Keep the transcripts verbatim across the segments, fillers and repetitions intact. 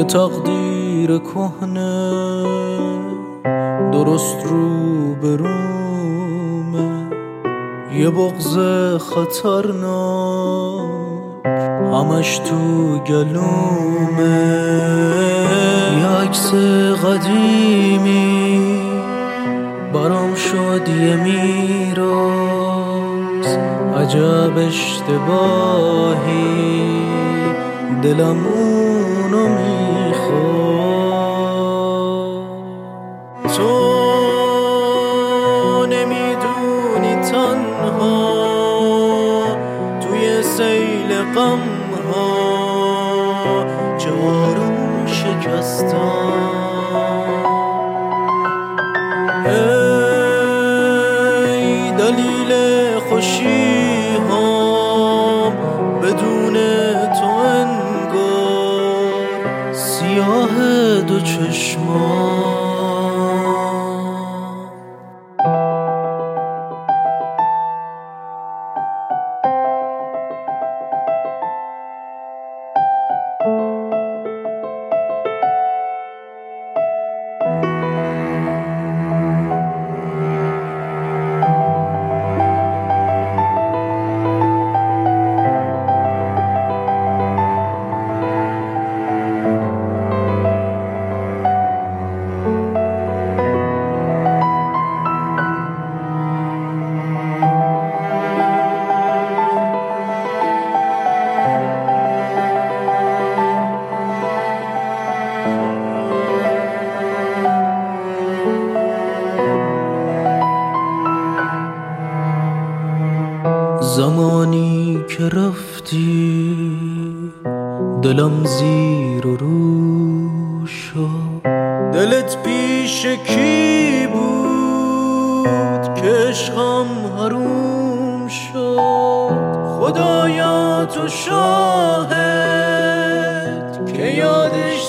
تقدیر کهنه درست رو به رومه، یه بغض خطرناک همش تو گلومه، یه عکس قدیمی برام شد یه میراث، عجب اشتباهی دلم اونو میخواد. تو نمیدونی تنها توی سیل غم ها چه آروم شکستم، ای دلیل خوشی ها بدون تو انگار سیاه دو چشمان. زمانی که رفتی دلم زیر و رو شد، دلت پیش کی بود که عشقم حروم شد؟ خدایا تو شاهد که یادش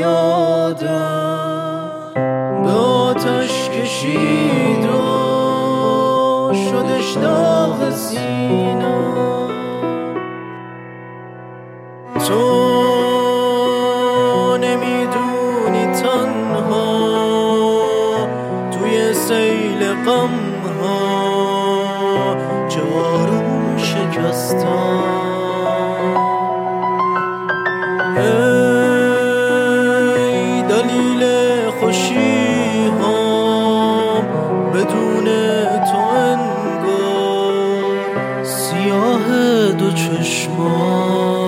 زیادم به آتش کشید و شدش داغ سینم. تو نمیدونی تنها توی سیل غم ها چه آروم شکستم، ای دلیل خوشی ها بدون تو انگار سیاه دو چشمان.